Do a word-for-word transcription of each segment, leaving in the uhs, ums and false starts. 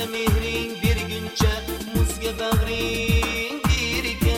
qizga mehring berguncha muzga bag'ring bergan.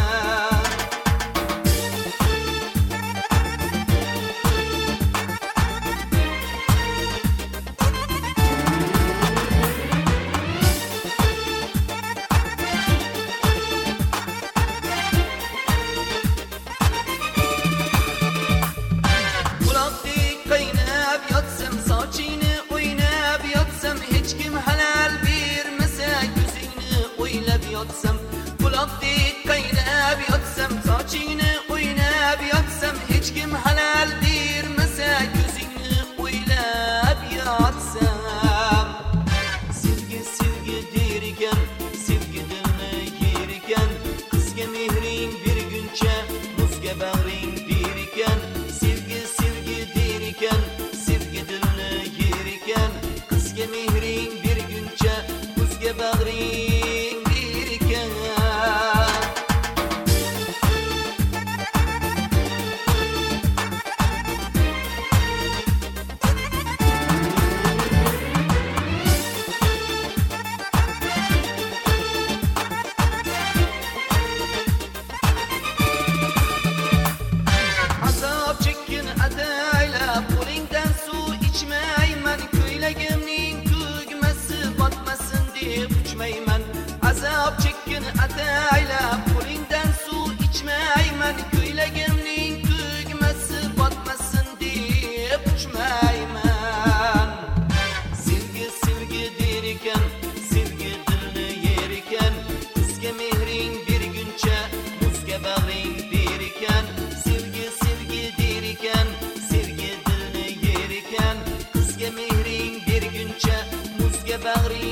Buloqdek qaynab yotsam sochingni o'ynab yotsam hech kim halal bermasa ko'zingni o'ylab yotsam. Buloqdek qaynab yotsam sochingni o'ynab yotsam hech kim halal bermasa ko'zingni o'ylab yotsam. Sevgi sevgi der ekan, sevgi dilni yer ekan, qizga mehring berguncha muzga bag'ring ber ekan. Sevgi sevgi der ekan, sevgi dilni yer ekan, qizga mehring berguncha muzga bag'ring ber ekan. Azob chekkin ataylab qo'lingdan suv ichmayman, ko'ylagimning tugmasi botmasin deb uchmayman. Azob chekkin ataylab qo'lingdan suv ichmayman, ko'ylagimning tugmasi botmasin deb uchmayman. Sevgi sevgi der ekan, sevgi dilni yer ekan, qizga mehring berguncha muzga bag'ring ber ekan. Sevgi sevgi der ekan, sevgi dilni yer ekan, qizga mehring berguncha muzga bag'ring